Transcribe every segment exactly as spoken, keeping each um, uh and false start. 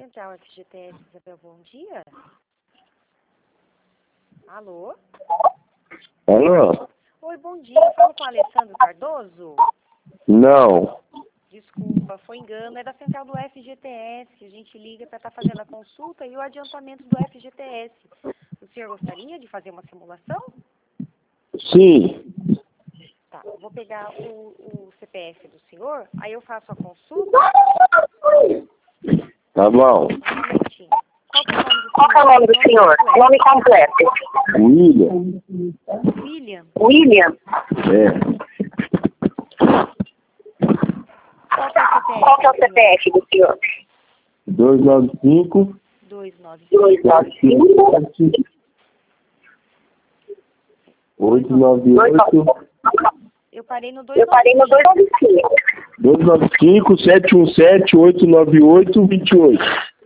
Central F G T S, Isabel, bom dia. Alô? Alô? Oi, bom dia. Eu falo com o Alessandro Cardoso? Não. Desculpa, foi engano. É da Central do F G T S. A gente liga para estar fazendo a consulta e o adiantamento do F G T S. O senhor gostaria de fazer uma simulação? Sim. Tá, eu vou pegar o, o C P F do senhor, aí eu faço a consulta. Tá bom. Um momentinho. Qual que é o nome do Qual que é o nome do senhor? Nome completo. William. William. William. É. Qual que é o C P F? Qual que é o C P F do senhor? dois nove cinco, dois nove dois nove cinco, oito nove oito, Eu parei no dois eu parei no dois nove cinco. dois nove cinco, sete um sete, oito nove oito, vinte e oito.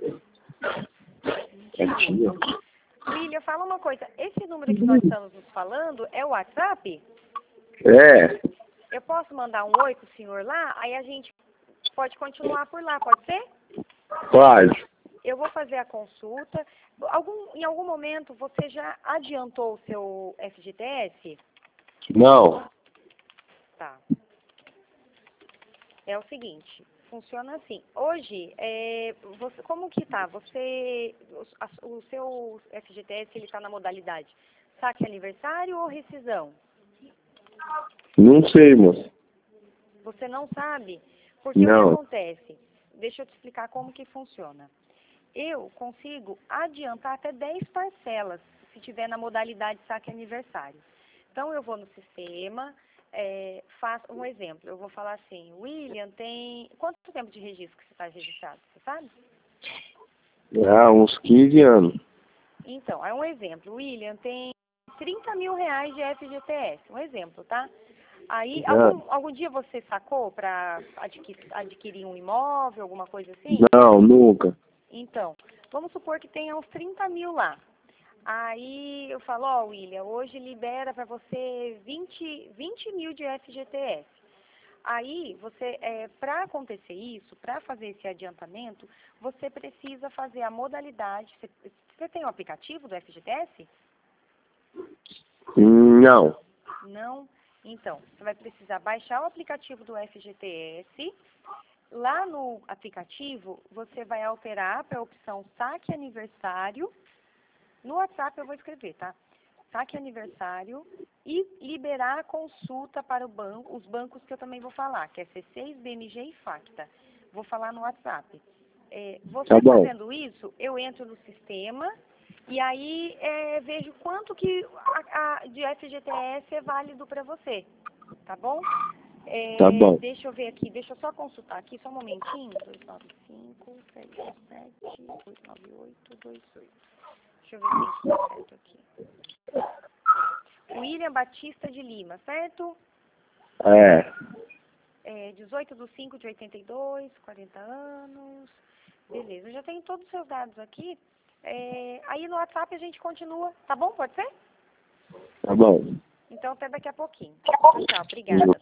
William, fala uma coisa. Esse número que nós estamos nos falando é o WhatsApp? É. Eu posso mandar um oi pro senhor lá? Aí a gente pode continuar por lá, pode ser? Pode. Eu vou fazer a consulta. Algum, em algum momento você já adiantou o seu F G T S? Não. Tá. É o seguinte, funciona assim. Hoje, é, você, como que tá? Você, o, a, o seu F G T S, ele tá na modalidade saque aniversário ou rescisão? Não sei, moça. Você não sabe? Porque Não. o que acontece? Deixa eu te explicar como que funciona. Eu consigo adiantar até dez parcelas, se tiver na modalidade saque aniversário. Então, eu vou no sistema, é, faço um exemplo. Eu vou falar assim, William tem... Quanto tempo de registro que você está registrado? Você sabe? Há uns quinze anos. Então, é um exemplo. William tem trinta mil reais de F G T S. Um exemplo, tá? Aí, Ah. algum, algum dia você sacou para adquirir, adquirir um imóvel, alguma coisa assim? Não, nunca. Então, vamos supor que tenha uns trinta mil lá. Aí eu falo, ó, oh, William, hoje libera para você vinte, vinte mil de F G T S. Aí, você, é, para acontecer isso, para fazer esse adiantamento, você precisa fazer a modalidade. Você, você tem o aplicativo do F G T S? Não. Não? Então, você vai precisar baixar o aplicativo do F G T S. Lá no aplicativo, você vai alterar para a opção saque aniversário. No WhatsApp eu vou escrever, tá? Saque aniversário e liberar a consulta para o banco, os bancos que eu também vou falar, que é C seis, B M G e Facta. Vou falar no WhatsApp. É, você Tá bom. fazendo isso, eu entro no sistema e aí é, vejo quanto que a, a, de F G T S é válido para você, tá bom? É, Tá bom. Deixa eu ver aqui, deixa eu só consultar aqui, só um momentinho. dois nove cinco, sete um sete, oito nove oito, dois oito. Deixa eu ver se está certo aqui. William Batista de Lima, certo? É. É, dezoito de cinco de oitenta e dois, quarenta anos. Beleza, eu já tenho todos os seus dados aqui. É, aí no WhatsApp a gente continua, tá bom? Pode ser? Tá bom. Então até daqui a pouquinho. Tchau, tchau. Obrigada.